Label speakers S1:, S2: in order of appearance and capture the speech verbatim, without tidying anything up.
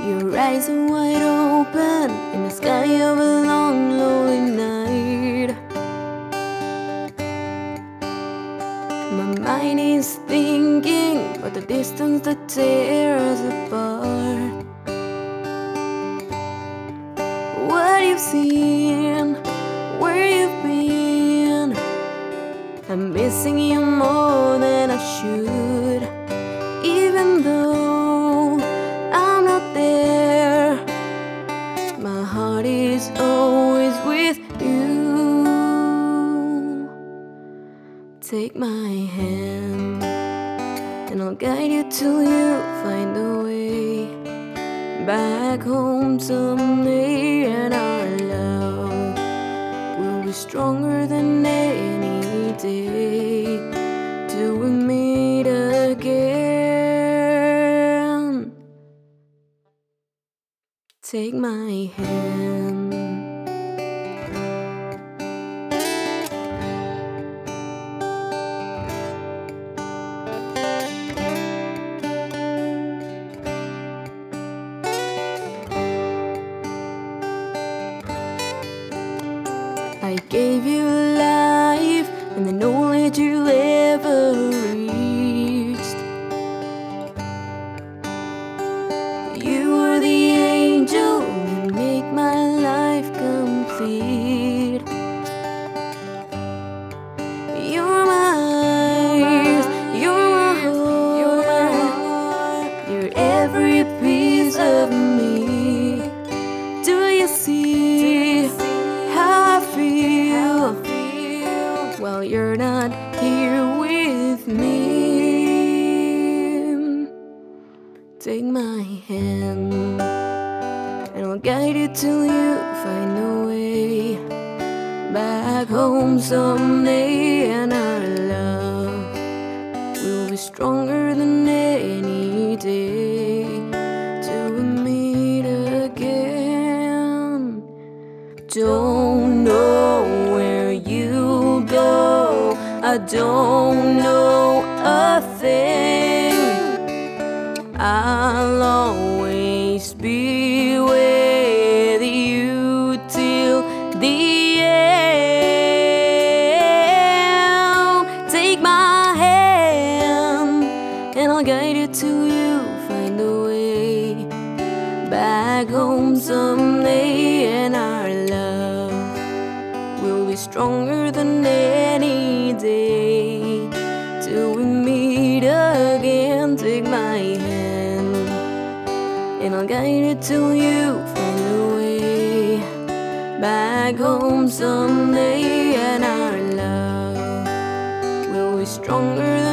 S1: Your eyes are wide open in the sky of a long, lonely night. My mind is thinking about the distance that tears us apart. What you've seen, where you've been, I'm missing you more than I should. Even though I'm not there, my heart is always with you. Take my hand and I'll guide you till you find a way back home someday, and our love will be stronger than any day till we meet again. Take my hand. I gave you life and the knowledge you ever reached. You were the angel who made my life complete. You're my eyes, you're my heart, you're every piece of me. Do you see how I feel while you're not here with me? Take my hand and I'll guide you till you find a way back home someday, and our love will be stronger than any day till we meet again. Don't know where you go, I don't know a thing. I'll always be with you till the end. Take my hand and I'll guide you till you find a way back home someday, and our love will be stronger than any day till we meet again. Take my hand and I'll guide you till you find a way back home someday, and our love will be stronger than